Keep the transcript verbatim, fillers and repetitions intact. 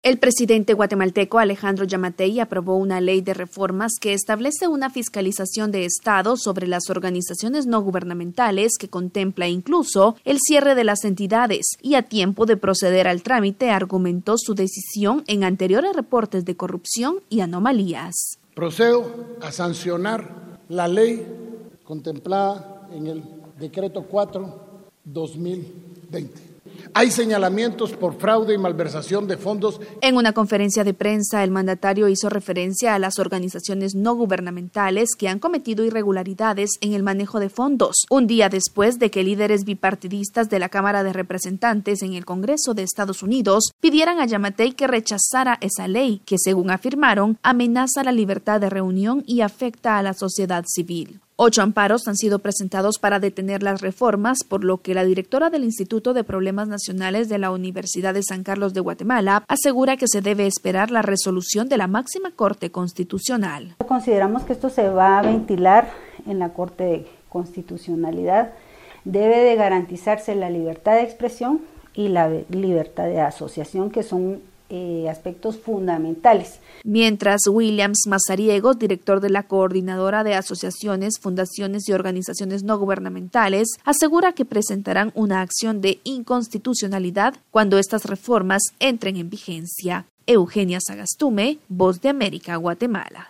El presidente guatemalteco Alejandro Yamatei aprobó una ley de reformas que establece una fiscalización de Estado sobre las organizaciones no gubernamentales que contempla incluso el cierre de las entidades y a tiempo de proceder al trámite argumentó su decisión en anteriores reportes de corrupción y anomalías. Procedo a sancionar la ley contemplada en el decreto cuatro barra dos mil veinte. Hay señalamientos por fraude y malversación de fondos. En una conferencia de prensa, el mandatario hizo referencia a las organizaciones no gubernamentales que han cometido irregularidades en el manejo de fondos, un día después de que líderes bipartidistas de la Cámara de Representantes en el Congreso de Estados Unidos pidieran a Yamatei que rechazara esa ley, que según afirmaron, amenaza la libertad de reunión y afecta a la sociedad civil. Ocho amparos han sido presentados para detener las reformas, por lo que la directora del Instituto de Problemas Nacionales de la Universidad de San Carlos de Guatemala asegura que se debe esperar la resolución de la máxima Corte Constitucional. Consideramos que esto se va a ventilar en la Corte de Constitucionalidad. Debe de garantizarse la libertad de expresión y la libertad de asociación, que son Eh, aspectos fundamentales. Mientras, Williams Mazariegos, director de la Coordinadora de Asociaciones, Fundaciones y Organizaciones No Gubernamentales, asegura que presentarán una acción de inconstitucionalidad cuando estas reformas entren en vigencia. Eugenia Sagastume, Voz de América, Guatemala.